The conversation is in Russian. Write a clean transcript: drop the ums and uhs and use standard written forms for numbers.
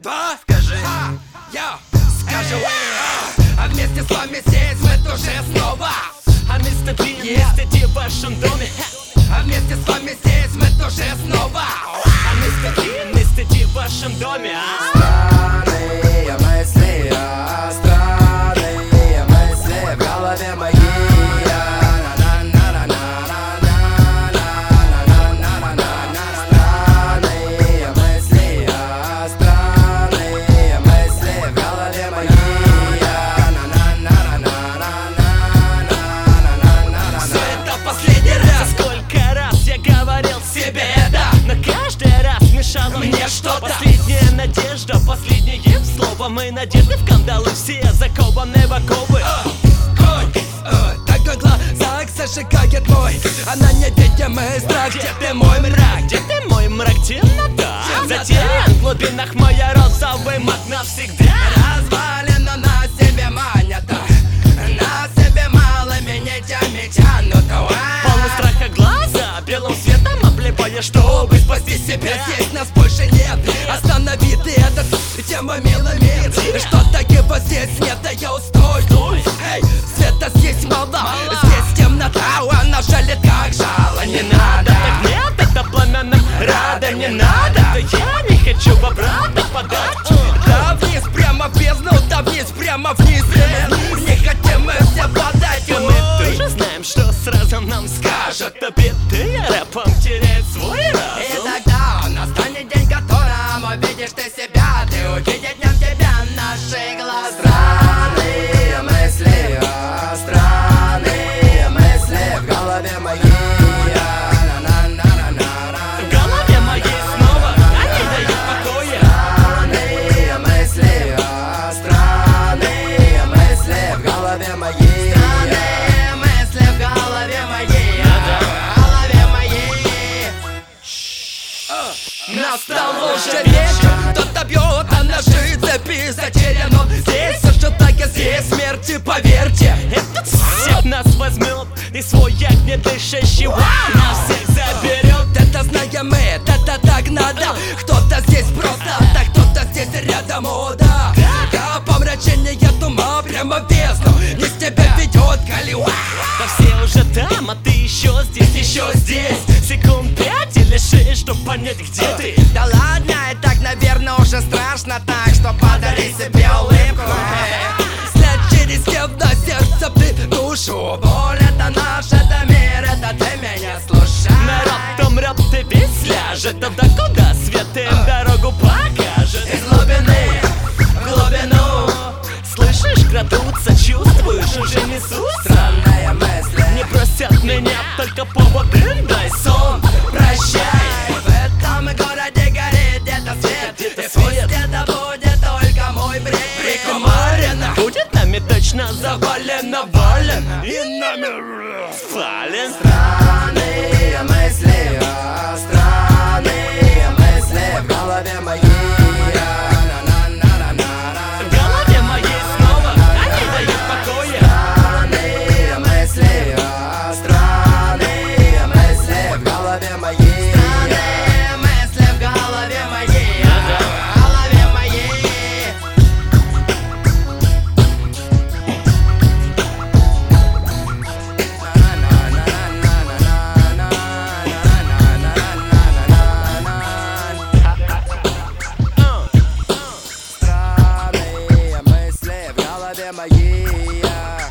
два, скажи, я скажу, а вместе с вами здесь мы тоже снова. А Мистер Бин, Мистер Ди в вашем доме. А вместе с вами здесь мы тоже снова. А Мистер Бин, Мистер Ди в вашем доме. Странные мысли, странные мысли в голове моей. Мне что-то. Последняя надежда, последнее слово. Мы надеты в кандалы, все закованы в оковы. Так в глазах зажигает мой, она невидимый страх. Где ты, мой мрак? Где ты, мой мрак? Темнота. Затерян в глубинах моя розовый маг навсегда. Развалина на себе манята, на себе малыми нитями тянута. Полны страха глаза, белым светом обливая, чтобы спасти себя. Здесь нас больше нет, останови ты этот тема милый мир. Что-то его здесь нет, да я устой. Эй, света здесь мало, здесь темнота, она жалит как жало. Не надо, так нет, это пламенным рада. Не надо, да я не хочу в обратно подать. Да вниз, прямо в бездну, да вниз, прямо вниз. Не хотим мы все падать. И мы тоже знаем, что сразу нам скажут обиды. Рэпом теряет свой И разум. тогда настанет день, которым увидишь ты себя. Ты увидишь в нем тебя, наши глаза. Странные мысли, странные мысли в голове моей. В голове моей снова они дают покоя. Странные мысли, странные мысли в голове моей. Странные мысли в голове моей, в голове моей. Настал уже вечер, кто-то бьет, а наши цепи затерян он здесь. Ожидая здесь смерти, поверьте. Этот всех нас возьмет и свой огнедышащий нас всех заберет. Это знаем мы, это так надо. Кто-то здесь просто, да кто-то здесь рядом, о да. Я помрачение ума прямо в бездну, не с тебя ведет Голливуд. Да все уже там, а ты еще здесь. Секунд 5 или 6, чтоб понять, где ты. Да ладно, и так, наверное, уже страшно так, что подари себе улыбку. След через темно сердце в душу. Боль это наш, это мир, это ты меня слушай. Народ умрет, ты весь ляжет. Тогда куда свет им дорогу покажет? Из глубины в глубину. Слышишь, крадутся, чувствуешь, уже несутся. Странная мысль, Не просят меня, только повод им дай сон. прощай. В этом городе горит где-то свет, Где-то и свет. пусть это будет только мой бред. Прикумарено, Будет нами точно завалено, вален и нами спален. Странные мысли, странные мысли в голове моей. В голове моей снова они дают покоя. Странные мысли, странные мысли в голове моей. странные мысли в голове моей, в голове моей. Странные мысли в голове моей.